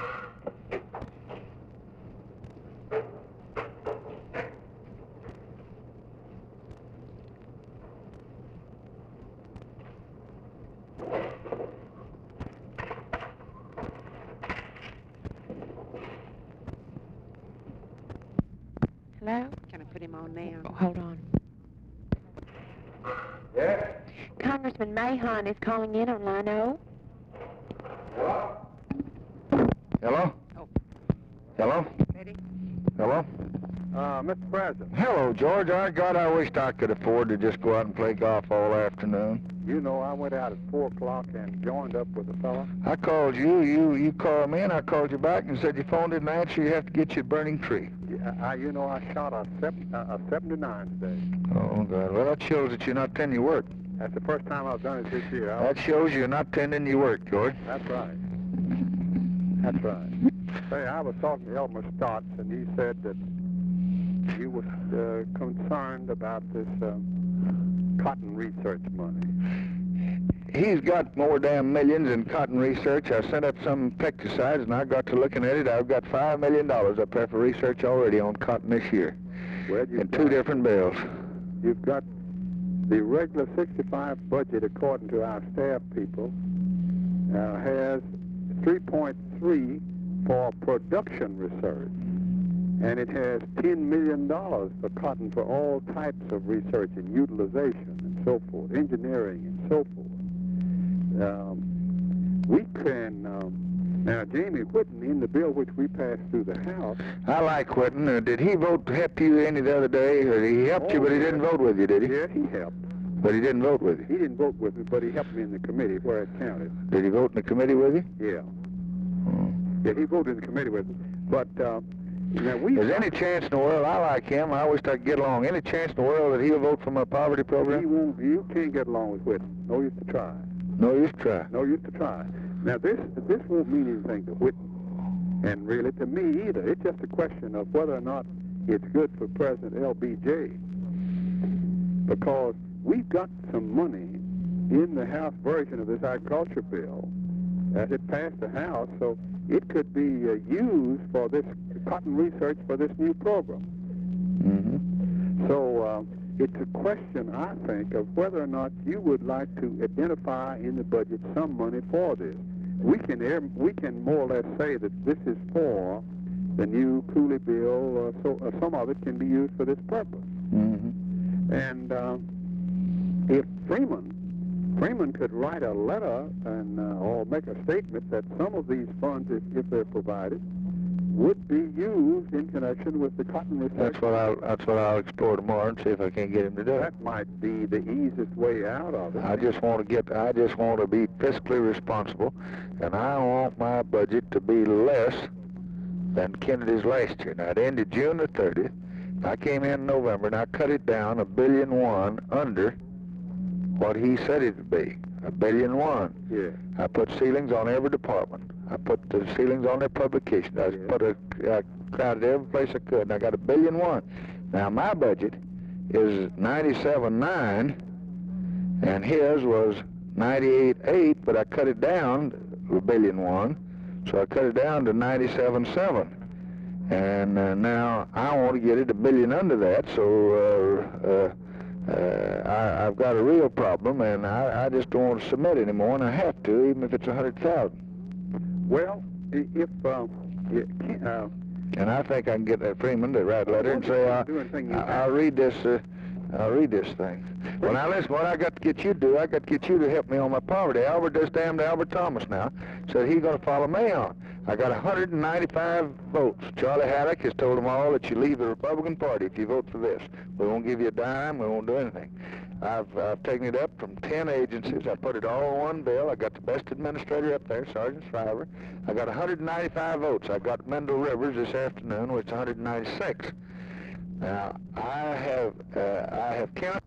Hello? Can I put him on now? Oh, hold on. Yeah? Congressman Mahon is calling in on line O. Hello? Hello? Oh. Hello? Ready? Hello? Mr. President. Hello, George. God, I wished I could afford to just go out and play golf all afternoon. You know, I went out at 4 o'clock and joined up with a fella. I called you. You called me, and I called you back and said your phone didn't answer. You have to get your burning tree. Yeah, I shot a 79 today. Oh, God. Well, that shows that you're not tending your work. That's the first time I've done it this year. That shows you're not tending your work, George. That's right. That's right. Say, I was talking to Elmer Stotts, and he said that he was concerned about this cotton research money. He's got more damn millions in cotton research. I sent up some pesticides, and I got to looking at it. I've got $5 million up there for research already on cotton this year. Well, in two different bills. You've got the regular 65 budget, according to our staff people, has 3.3 for production research. And it has $10 million for cotton for all types of research and utilization and so forth, engineering and so forth. We can, now Jamie Whitten, in the bill which we passed through the House. I like Whitten. Did he vote to help you any the other day? Or he helped you, but he didn't vote with you, did he? Yeah, he helped. But he didn't vote with you? He didn't vote with me, but he helped me in the committee where it counted. Did he vote in the committee with you? Yeah. Yeah, he voted in the committee with me. But, now there's any chance in the world, I like him, I wish I could get along, any chance in the world that he'll vote for my poverty program? He won't, you can't get along with Whitten. No use to try. No use to try. No use to try. Now this won't mean anything to Whitten, and really to me either. It's just a question of whether or not it's good for President LBJ. Because we've got some money in the House version of this agriculture bill as it passed the House, so it could be used for this cotton research for this new program. Mm-hmm. So it's a question, I think, of whether or not you would like to identify in the budget some money for this. We can more or less say that this is for the new Cooley bill, so some of it can be used for this purpose. Mm-hmm. And if Freeman could write a letter and or make a statement that some of these funds, if they're provided, would be used in connection with the cotton research. That's what I'll explore tomorrow and see if I can get him to do it. That might be the easiest way out of it. I just want to be fiscally responsible, and I want my budget to be less than Kennedy's last year. Now, it ended June the 30th. I came in November, and I cut it down $1.1 billion under what he said it would be, $1.1 billion. Yeah. I put ceilings on every department. I put the ceilings on their publications. I crowded every place I could, and I got $1.1 billion. Now, my budget is 97.9, and his was 98.8, but I cut it down $1.1 billion, so I cut it down to 97.7. And now I want to get it $1 billion under that, so I've got a real problem, and I just don't want to submit anymore, and I have to, even if it's 100,000. Well, if and I think I can get Freeman to write a letter and say, I'll read this thing. Well, now listen, what I got to get you to do, I got to get you to help me on my poverty. Albert Thomas now said he's going to follow me on. I got 195 votes. Charlie Haddock has told them all that you leave the Republican Party if you vote for this. We won't give you a dime. We won't do anything. I've taken it up from 10 agencies. I put it all in one bill. I got the best administrator up there, Sergeant Shriver. I got 195 votes. I got Mendel Rivers this afternoon, which is 196. Now, I have counted